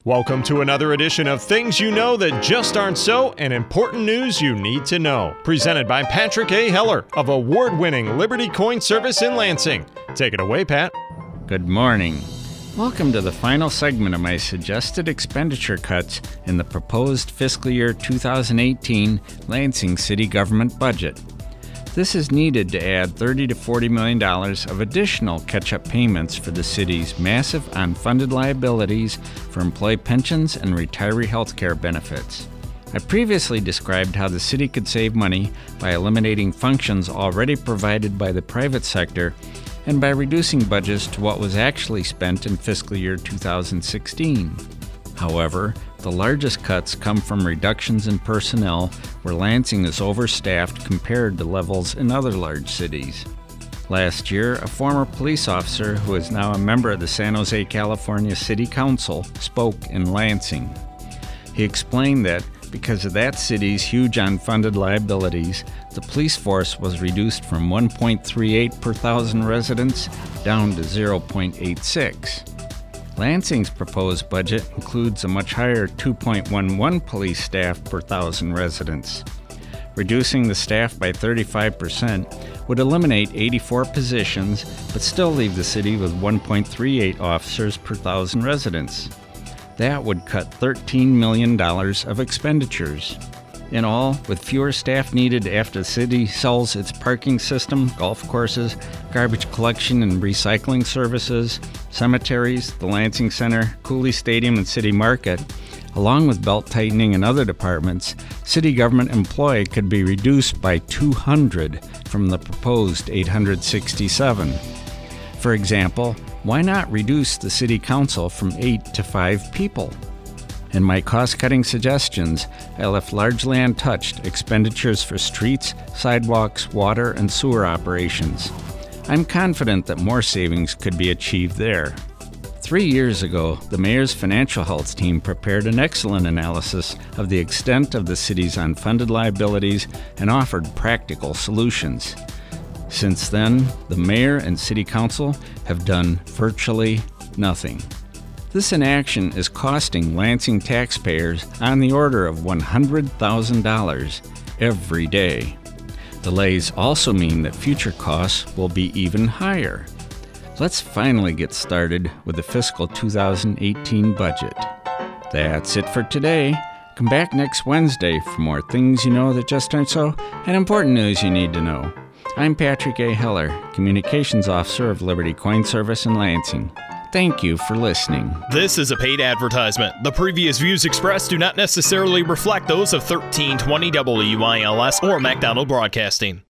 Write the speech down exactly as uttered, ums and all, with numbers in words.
Welcome to another edition of Things You Know That Just Aren't So and Important News You Need to Know. Presented by Patrick A. Heller of award-winning Liberty Coin Service in Lansing. Take it away, Pat. Good morning. Welcome to the final segment of my suggested expenditure cuts in the proposed fiscal year two thousand eighteen Lansing City Government budget. This is needed to add thirty to forty million dollars of additional catch-up payments for the city's massive unfunded liabilities for employee pensions and retiree health care benefits. I previously described how the city could save money by eliminating functions already provided by the private sector and by reducing budgets to what was actually spent in fiscal year two thousand sixteen. However, the largest cuts come from reductions in personnel, where Lansing is overstaffed compared to levels in other large cities. Last year, a former police officer who is now a member of the San Jose, California City Council spoke in Lansing. He explained that because of that city's huge unfunded liabilities, the police force was reduced from one point three eight per thousand residents down to zero point eight six. Lansing's proposed budget includes a much higher two point one one police staff per thousand residents. Reducing the staff by thirty-five percent would eliminate eighty-four positions, but still leave the city with one point three eight officers per thousand residents. That would cut thirteen million dollars of expenditures. In all, with fewer staff needed after the city sells its parking system, golf courses, garbage collection and recycling services, cemeteries, the Lansing Center, Cooley Stadium and City Market, along with belt tightening and other departments, city government employee could be reduced by two hundred from the proposed eight hundred sixty-seven. For example, why not reduce the city council from eight to five people? In my cost-cutting suggestions, I left largely untouched expenditures for streets, sidewalks, water, and sewer operations. I'm confident that more savings could be achieved there. Three years ago, the mayor's financial health team prepared an excellent analysis of the extent of the city's unfunded liabilities and offered practical solutions. Since then, the mayor and city council have done virtually nothing. This inaction is costing Lansing taxpayers on the order of one hundred thousand dollars every day. Delays also mean that future costs will be even higher. Let's finally get started with the fiscal two thousand eighteen budget. That's it for today. Come back next Wednesday for more things you know that just aren't so and important news you need to know. I'm Patrick A. Heller, Communications Officer of Liberty Coin Service in Lansing. Thank you for listening. This is a paid advertisement. The previous views expressed do not necessarily reflect those of thirteen twenty W I L S or MacDonald Broadcasting.